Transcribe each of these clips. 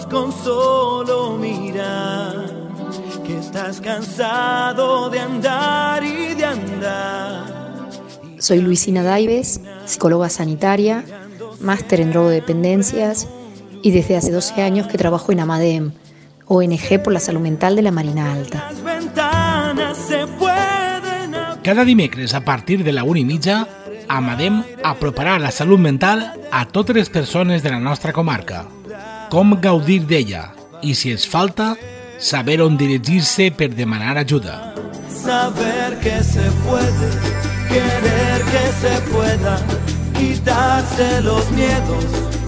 con solo mirar, que estás cansado de andar y de andar. Soy Luisina Daives, psicóloga sanitaria, máster en drogodependencias y desde hace 12 años que trabajo en Amadem, ONG por la salud mental de la Marina Alta. Cada dimecres a partir de la 1:30, Amadem aproparà la salut mental a totes les persones de la nostra comarca. Com gaudir d'ella i, si es falta, saber on dirigir-se per demanar ajuda. Saber que se puede, querer que se pueda, quitarse los miedos,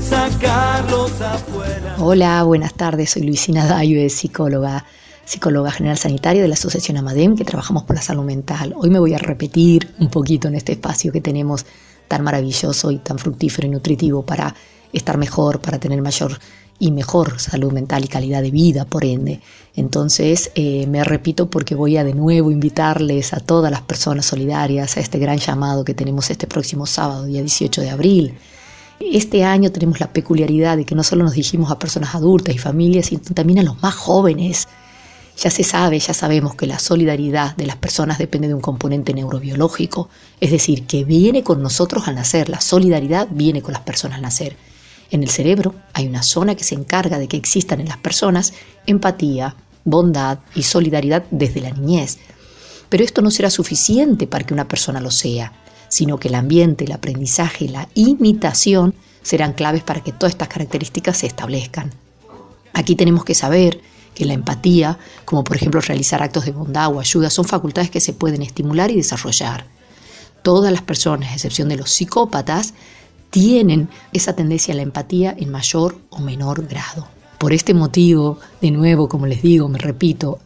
sacarlos afuera. Hola, buenas tardes, soy Luisina Daives, psicóloga general sanitaria de la Asociación Amadem, que trabajamos por la salud mental. Hoy me voy a repetir un poquito en este espacio que tenemos tan maravilloso y tan fructífero y nutritivo para estar mejor, para tener mayor y mejor salud mental y calidad de vida, por ende. Entonces, me repito porque voy a de nuevo invitarles a todas las personas solidarias a este gran llamado que tenemos este próximo sábado, día 18 de abril. Este año tenemos la peculiaridad de que no solo nos dirigimos a personas adultas y familias, sino también a los más jóvenes. Ya sabemos que la solidaridad de las personas depende de un componente neurobiológico, es decir, que viene con nosotros al nacer. La solidaridad viene con las personas al nacer. En el cerebro hay una zona que se encarga de que existan en las personas empatía, bondad y solidaridad desde la niñez. Pero esto no será suficiente para que una persona lo sea, sino que el ambiente, el aprendizaje y la imitación serán claves para que todas estas características se establezcan. Aquí tenemos que saber que la empatía, como por ejemplo realizar actos de bondad o ayuda, son facultades que se pueden estimular y desarrollar. Todas las personas, a excepción de los psicópatas, tienen esa tendencia a la empatía en mayor o menor grado. Por este motivo, de nuevo, como les digo, me repito,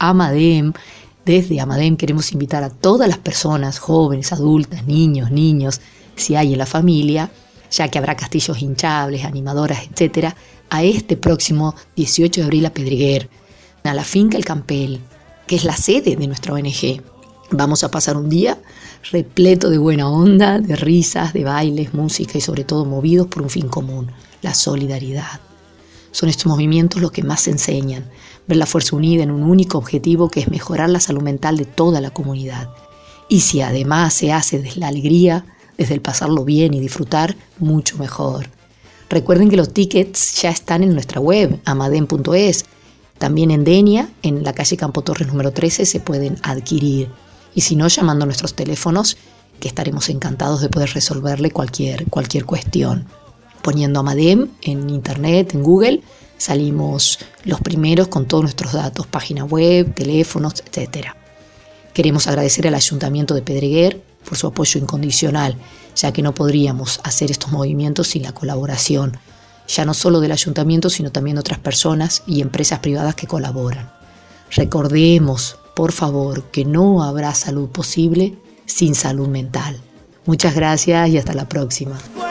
desde Amadem queremos invitar a todas las personas, jóvenes, adultas, niños, si hay en la familia, ya que habrá castillos hinchables, animadoras, etc., a este próximo 18 de abril a Pedreguer, a la finca El Campel, que es la sede de nuestra ONG. Vamos a pasar un día repleto de buena onda, de risas, de bailes, música y sobre todo movidos por un fin común, la solidaridad. Son estos movimientos los que más se enseñan, ver la fuerza unida en un único objetivo que es mejorar la salud mental de toda la comunidad. Y si además se hace desde la alegría, desde el pasarlo bien y disfrutar, mucho mejor. Recuerden que los tickets ya están en nuestra web, amadem.es. También en Denia, en la calle Campo Torres número 13, se pueden adquirir. Y si no, llamando a nuestros teléfonos, que estaremos encantados de poder resolverle cualquier cuestión. Poniendo Amadem en internet, en Google, salimos los primeros con todos nuestros datos, página web, teléfonos, etc. Queremos agradecer al Ayuntamiento de Pedreguer por su apoyo incondicional, ya que no podríamos hacer estos movimientos sin la colaboración, ya no solo del Ayuntamiento, sino también de otras personas y empresas privadas que colaboran. Recordemos, por favor, que no habrá salud posible sin salud mental. Muchas gracias y hasta la próxima.